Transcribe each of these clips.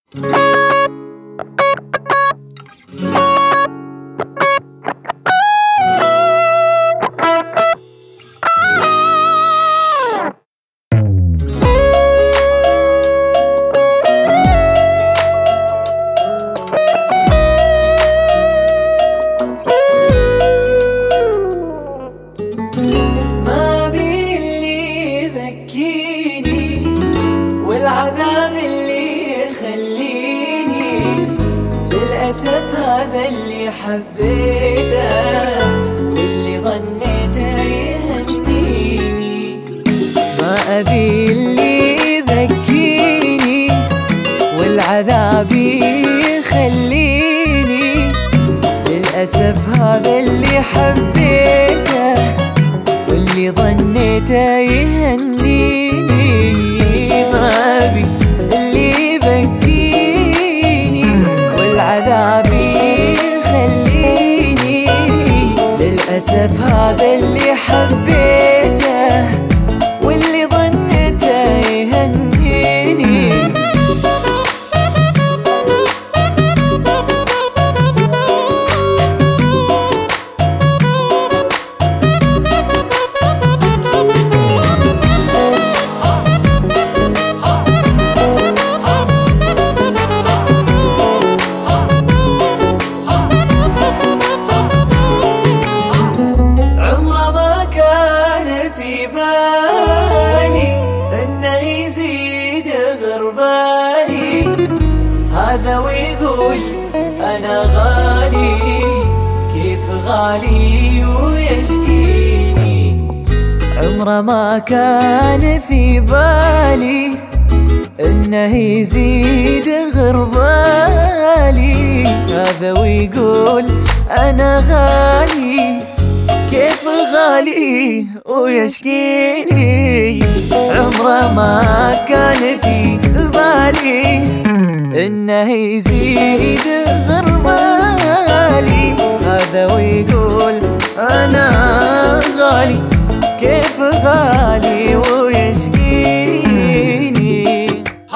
والعذاب اللي يخليني للأسف هذا اللي حبيته واللي ظنيته يهنيني. ما أبي اللي يبكيني والعذاب يخليني للأسف هذا اللي حبيته واللي ظنيته يهنيني. ما أبي اللي يبكيني والعذاب يخليني للأسف هذا اللي حبيته واللي ظنيته يهنيني. هذا ويقول أنا غالي، كيف غالي ويشكيني. عمره ما كان في بالي إنه يزيد غربالي. هذا ويقول أنا غالي، كيف غالي ويشكيني. عمره ما كان في بالي إنه يزيد غربالي. هذا ويقول أنا غالي، كيف غالي ويشكيني.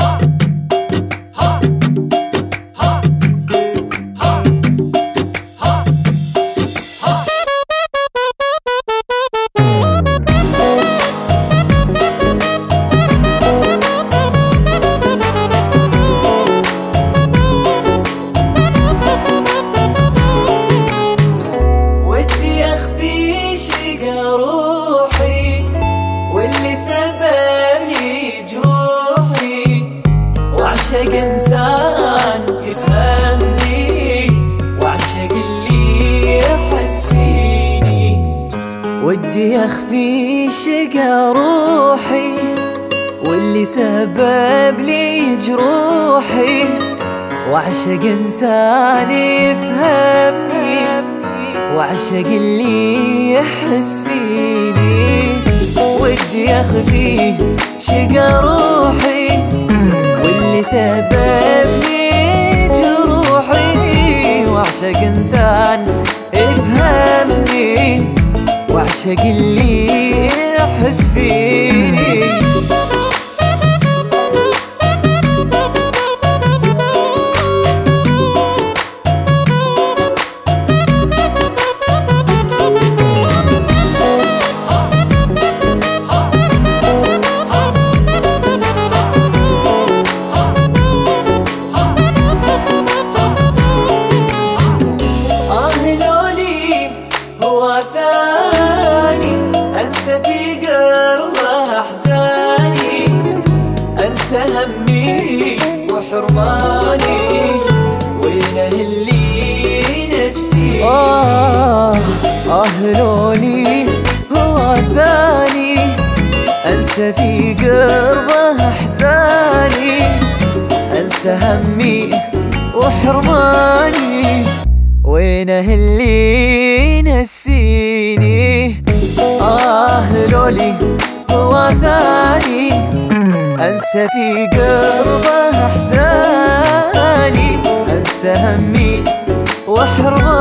وعشق إنسان يفهمني وعشق اللي يحس فيني. ودي أخفي شقا روحي واللي سبب لي جروحي. وعشق إنسان يفهمني وعشق اللي يحس فيني. ودي أخفي شقا روحي واللي سبب لي جروحي. وعشق إنسان يفهمني وعشق اللي يحس فيني. أنسى في قلبه أحزاني، أنسى همي وحرماني، وينه اللي ينسيني. لولي هو ثاني، أنسى في قلبه أحزاني، أنسى همي وحرماني، وينه اللي ينسيني. لولي هو ثاني، أنسى في قلبه أحزاني، أنسى همي وحرماني.